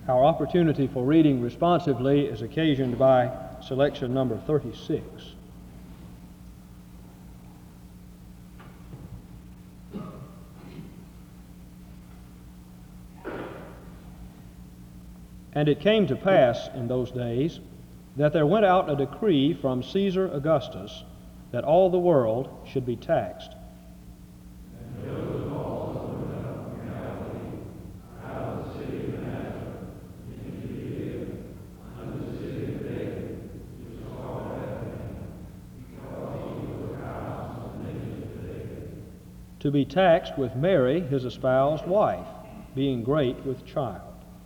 Our opportunity for reading responsively is occasioned by selection number 36. And it came to pass in those days that there went out a decree from Caesar Augustus that all the world should be taxed. To be taxed with Mary, his espoused wife, being great with child.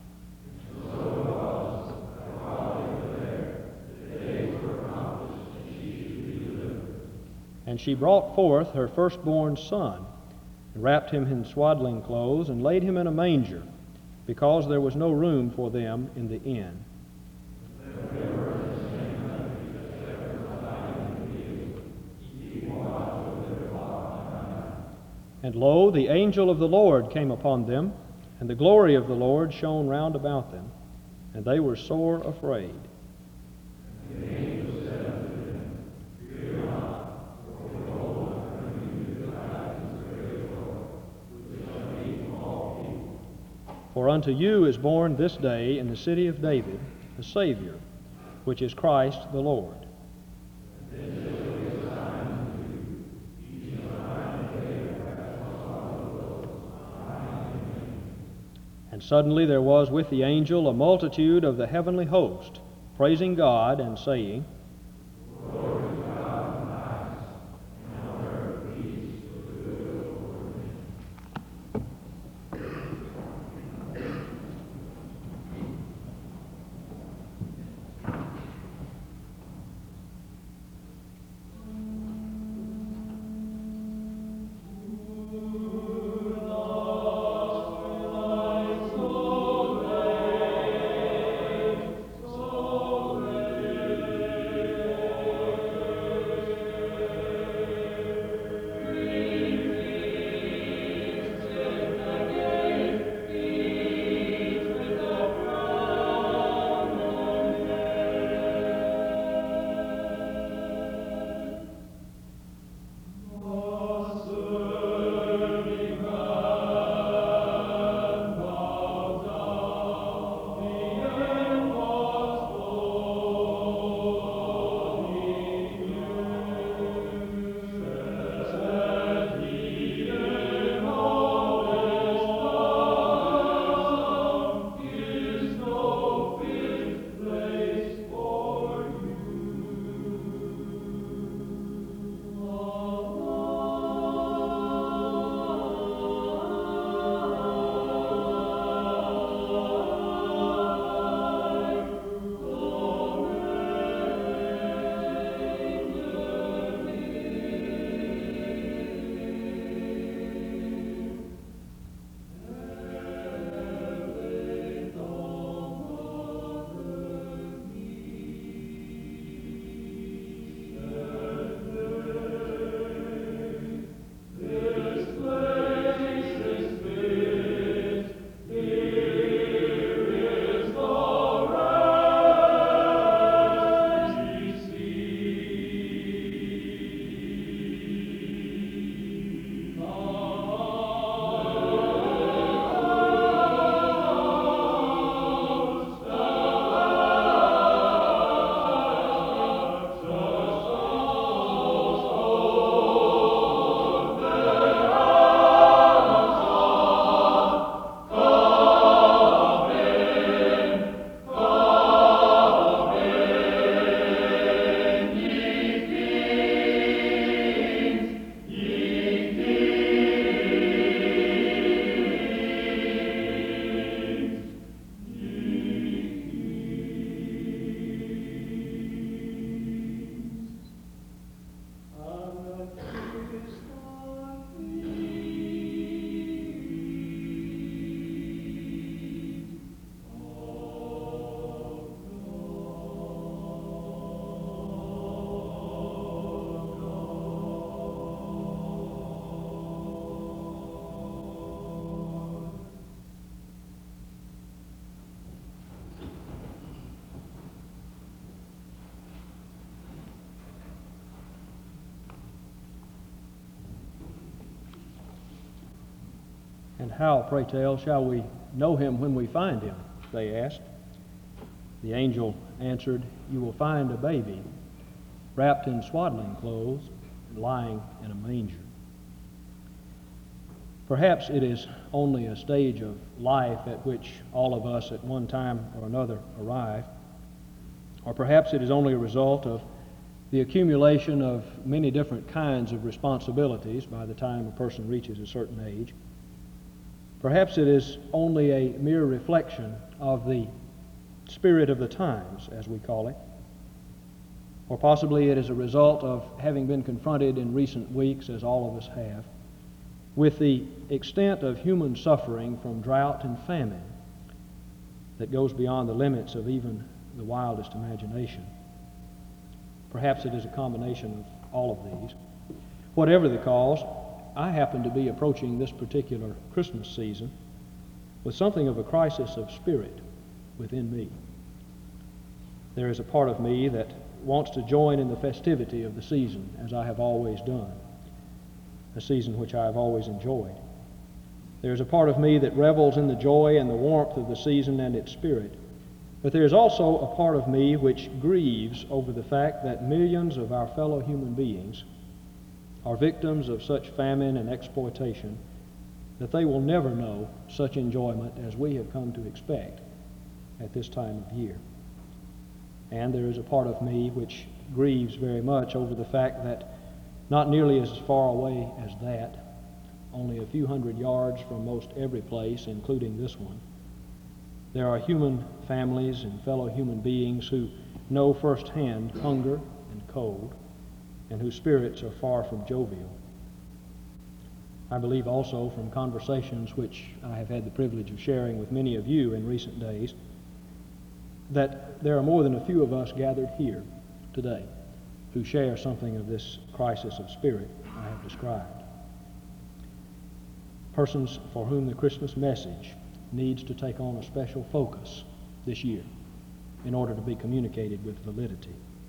And she brought forth her firstborn son, and wrapped him in swaddling clothes, and laid him in a manger, because there was no room for them in the inn. And lo, the angel of the Lord came upon them, and the glory of the Lord shone round about them, and they were sore afraid. For unto you is born this day in the city of David a Savior, which is Christ the Lord. And suddenly there was with the angel a multitude of the heavenly host, praising God and saying, "How, pray tell, shall we know him when we find him?" they asked. The angel answered, "You will find a baby wrapped in swaddling clothes and lying in a manger." Perhaps it is only a stage of life at which all of us at one time or another arrive, or perhaps it is only a result of the accumulation of many different kinds of responsibilities by the time a person reaches a certain age. Perhaps it is only a mere reflection of the spirit of the times, as we call it. Or possibly it is a result of having been confronted in recent weeks, as all of us have, with the extent of human suffering from drought and famine that goes beyond the limits of even the wildest imagination. Perhaps it is a combination of all of these. Whatever the cause, I happen to be approaching this particular Christmas season with something of a crisis of spirit within me. There is a part of me that wants to join in the festivity of the season, as I have always done, a season which I have always enjoyed. There is a part of me that revels in the joy and the warmth of the season and its spirit. But there is also a part of me which grieves over the fact that millions of our fellow human beings are victims of such famine and exploitation that they will never know such enjoyment as we have come to expect at this time of year. And there is a part of me which grieves very much over the fact that not nearly as far away as that, only a few hundred yards from most every place, including this one, there are human families and fellow human beings who know firsthand hunger and cold, and whose spirits are far from jovial. I believe also from conversations which I have had the privilege of sharing with many of you in recent days, that there are more than a few of us gathered here today who share something of this crisis of spirit I have described. Persons for whom the Christmas message needs to take on a special focus this year in order to be communicated with validity.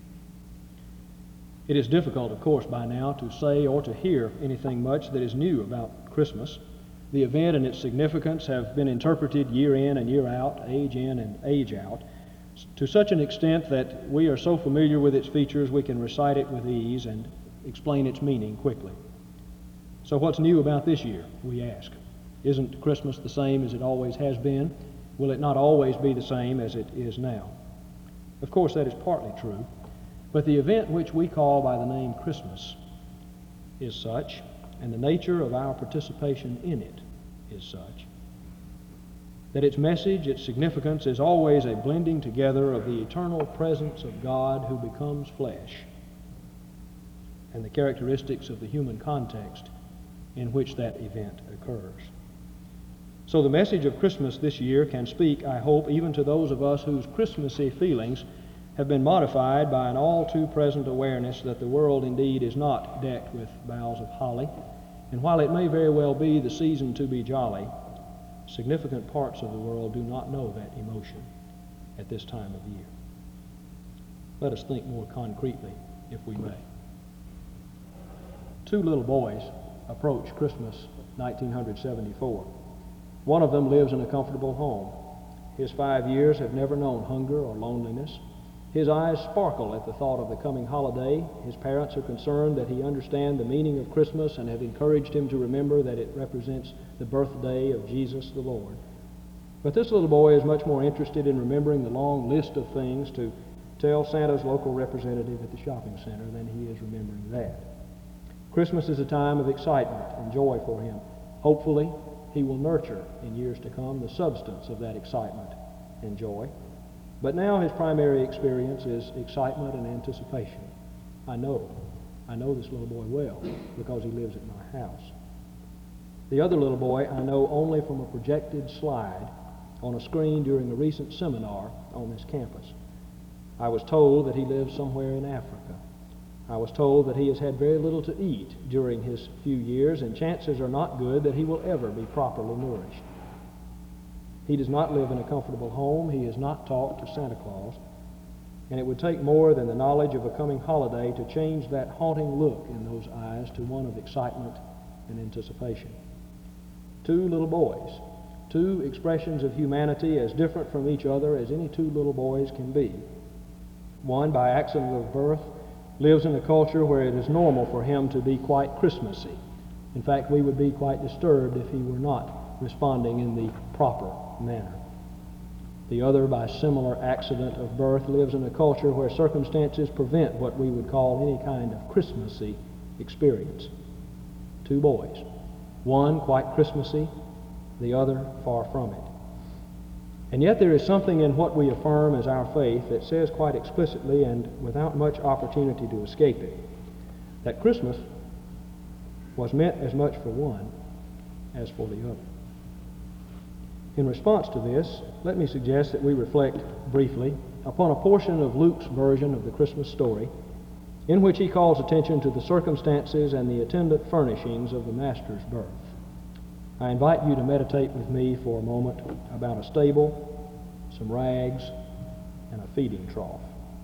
It is difficult, of course, by now to say or to hear anything much that is new about Christmas. The event and its significance have been interpreted year in and year out, age in and age out, to such an extent that we are so familiar with its features we can recite it with ease and explain its meaning quickly. So what's new about this year, we ask? Isn't Christmas the same as it always has been? Will it not always be the same as it is now? Of course, that is partly true, but the event which we call by the name Christmas is such, and the nature of our participation in it is such, that its message, its significance, is always a blending together of the eternal presence of God who becomes flesh and the characteristics of the human context in which that event occurs. So the message of Christmas this year can speak, I hope, even to those of us whose Christmassy feelings have been modified by an all too present awareness that the world indeed is not decked with boughs of holly, and while it may very well be the season to be jolly, significant parts of the world do not know that emotion at this time of year. Let us think more concretely, if we may. Two little boys approach Christmas 1974. One of them lives in a comfortable home. His 5 years have never known hunger or loneliness. His eyes sparkle at the thought of the coming holiday. His parents are concerned that he understand the meaning of Christmas and have encouraged him to remember that it represents the birthday of Jesus the Lord. But this little boy is much more interested in remembering the long list of things to tell Santa's local representative at the shopping center than he is remembering that. Christmas is a time of excitement and joy for him. Hopefully, he will nurture in years to come the substance of that excitement and joy. But now his primary experience is excitement and anticipation. I know this little boy well because he lives at my house. The other little boy I know only from a projected slide on a screen during a recent seminar on this campus. I was told that he lives somewhere in Africa. I was told that he has had very little to eat during his few years, and chances are not good that he will ever be properly nourished. He does not live in a comfortable home. He is not taught to Santa Claus. And it would take more than the knowledge of a coming holiday to change that haunting look in those eyes to one of excitement and anticipation. two little boys, two expressions of humanity as different from each other as any two little boys can be. One, by accident of birth, lives in a culture where it is normal for him to be quite Christmassy. In fact, we would be quite disturbed if he were not responding in the proper manner. The other, by similar accident of birth, lives in a culture where circumstances prevent what we would call any kind of Christmassy experience. Two boys, one quite Christmassy, the other far from it. And yet there is something in what we affirm as our faith that says quite explicitly and without much opportunity to escape it, that Christmas was meant as much for one as for the other. In response to this, let me suggest that we reflect briefly upon a portion of Luke's version of the Christmas story in which he calls attention to the circumstances and the attendant furnishings of the Master's birth. I invite you to meditate with me for a moment about a stable, some rags, and a feeding trough.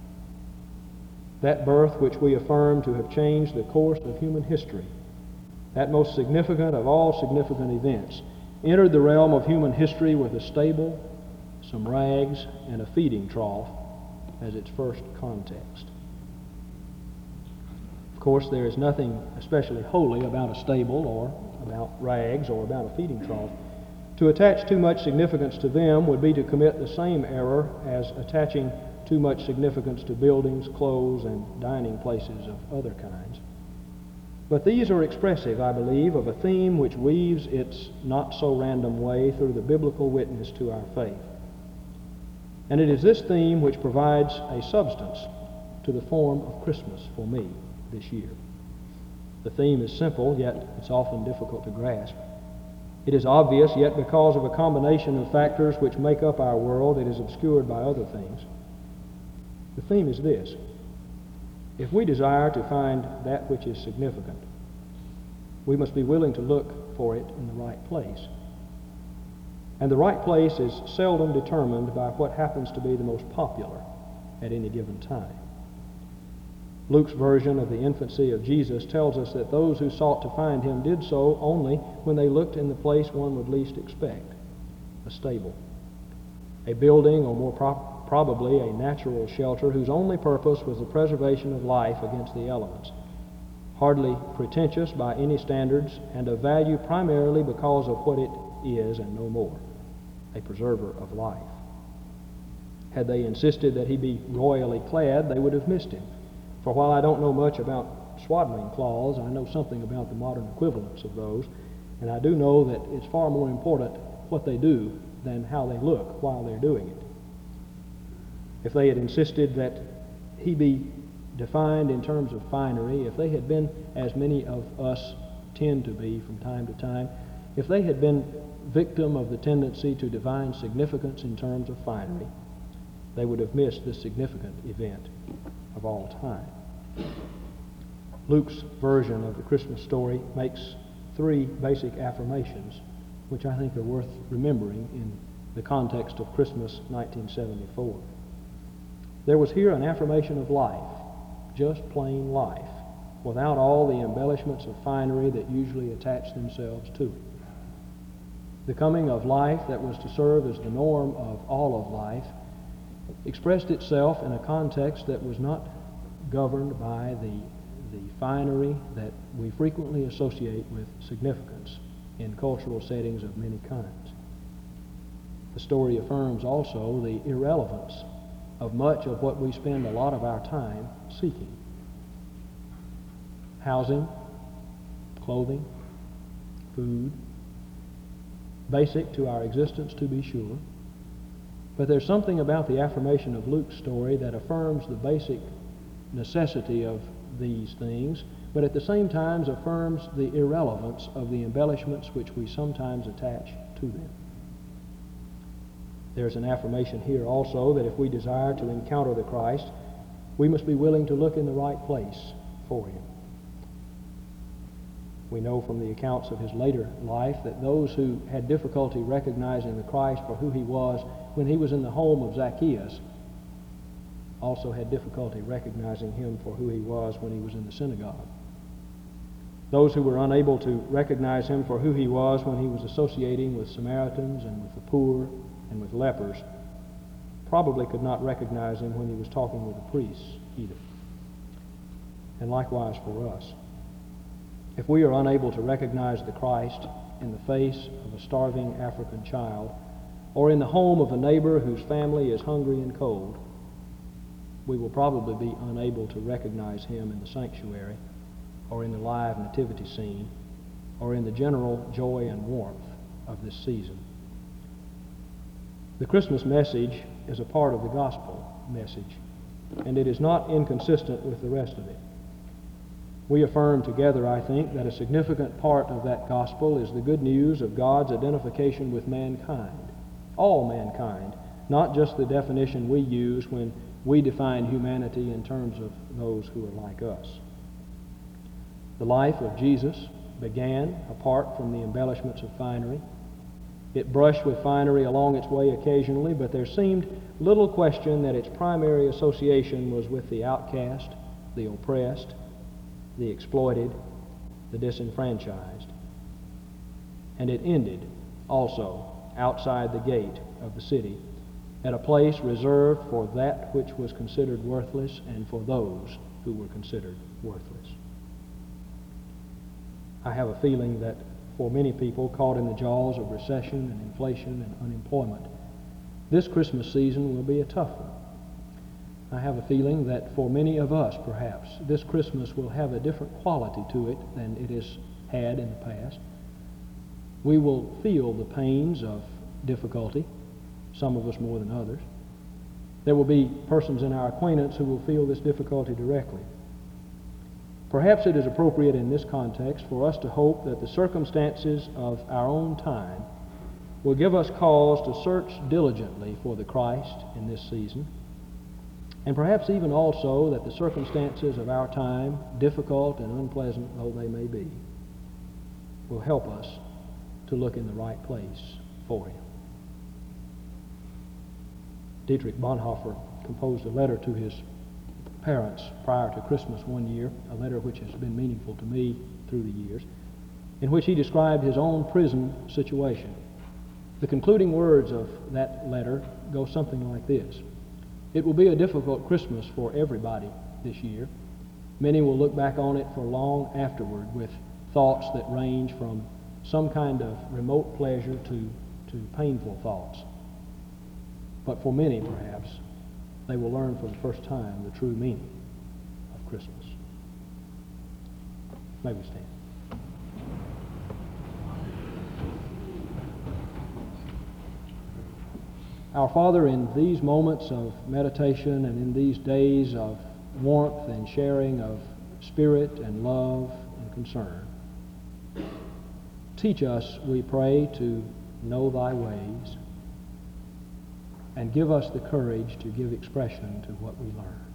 That birth which we affirm to have changed the course of human history, that most significant of all significant events, entered the realm of human history with a stable, some rags, and a feeding trough as its first context. Of course, there is nothing especially holy about a stable or about rags or about a feeding trough. To attach too much significance to them would be to commit the same error as attaching too much significance to buildings, clothes, and dining places of other kinds. But these are expressive, I believe, of a theme which weaves its not-so-random way through the biblical witness to our faith. And it is this theme which provides a substance to the form of Christmas for me this year. The theme is simple, yet it's often difficult to grasp. It is obvious, yet because of a combination of factors which make up our world, it is obscured by other things. The theme is this: if we desire to find that which is significant, we must be willing to look for it in the right place. And the right place is seldom determined by what happens to be the most popular at any given time. Luke's version of the infancy of Jesus tells us that those who sought to find him did so only when they looked in the place one would least expect, a stable, a building, or more probably a natural shelter whose only purpose was the preservation of life against the elements, hardly pretentious by any standards, and of value primarily because of what it is and no more, a preserver of life. Had they insisted that he be royally clad, they would have missed him. For while I don't know much about swaddling cloths, I know something about the modern equivalents of those, and I do know that it's far more important what they do than how they look while they're doing it. If they had insisted that he be defined in terms of finery, if they had been, as many of us tend to be from time to time, if they had been victim of the tendency to define significance in terms of finery, they would have missed this significant event of all time. Luke's version of the Christmas story makes three basic affirmations which I think are worth remembering in the context of Christmas 1974. There was here an affirmation of life, just plain life, without all the embellishments of finery that usually attach themselves to it. The coming of life that was to serve as the norm of all of life expressed itself in a context that was not governed by the finery that we frequently associate with significance in cultural settings of many kinds. The story affirms also the irrelevance of much of what we spend a lot of our time seeking. Housing, clothing, food, basic to our existence to be sure. But there's something about the affirmation of Luke's story that affirms the basic necessity of these things, but at the same time affirms the irrelevance of the embellishments which we sometimes attach to them. There's an affirmation here also that if we desire to encounter the Christ, we must be willing to look in the right place for him. We know from the accounts of his later life that those who had difficulty recognizing the Christ for who he was when he was in the home of Zacchaeus also had difficulty recognizing him for who he was when he was in the synagogue. Those who were unable to recognize him for who he was when he was associating with Samaritans and with the poor and with lepers probably could not recognize him when he was talking with the priests either. And likewise for us. If we are unable to recognize the Christ in the face of a starving African child, or in the home of a neighbor whose family is hungry and cold, we will probably be unable to recognize him in the sanctuary, or in the live nativity scene, or in the general joy and warmth of this season. The Christmas message is a part of the gospel message, and it is not inconsistent with the rest of it. We affirm together, I think, that a significant part of that gospel is the good news of God's identification with mankind, all mankind, not just the definition we use when we define humanity in terms of those who are like us. The life of Jesus began apart from the embellishments of finery. It brushed with finery along its way occasionally, but there seemed little question that its primary association was with the outcast, the oppressed, the exploited, the disenfranchised. And it ended also outside the gate of the city, at a place reserved for that which was considered worthless and for those who were considered worthless. I have a feeling that for many people caught in the jaws of recession and inflation and unemployment, this Christmas season will be a tough one. I have a feeling that for many of us, perhaps, this Christmas will have a different quality to it than it has had in the past. We will feel the pains of difficulty, some of us more than others. There will be persons in our acquaintance who will feel this difficulty directly. Perhaps it is appropriate in this context for us to hope that the circumstances of our own time will give us cause to search diligently for the Christ in this season, and perhaps even also that the circumstances of our time, difficult and unpleasant though they may be, will help us to look in the right place for him. Dietrich Bonhoeffer composed a letter to his parents prior to Christmas one year, a letter which has been meaningful to me through the years, in which he described his own prison situation. The concluding words of that letter go something like this: "It will be a difficult Christmas for everybody this year. Many will look back on it for long afterward with thoughts that range from some kind of remote pleasure to painful thoughts. But for many, perhaps, they will learn for the first time the true meaning of Christmas." May we stand. Our Father, in these moments of meditation and in these days of warmth and sharing of spirit and love and concern, teach us, we pray, to know thy ways, and give us the courage to give expression to what we learn.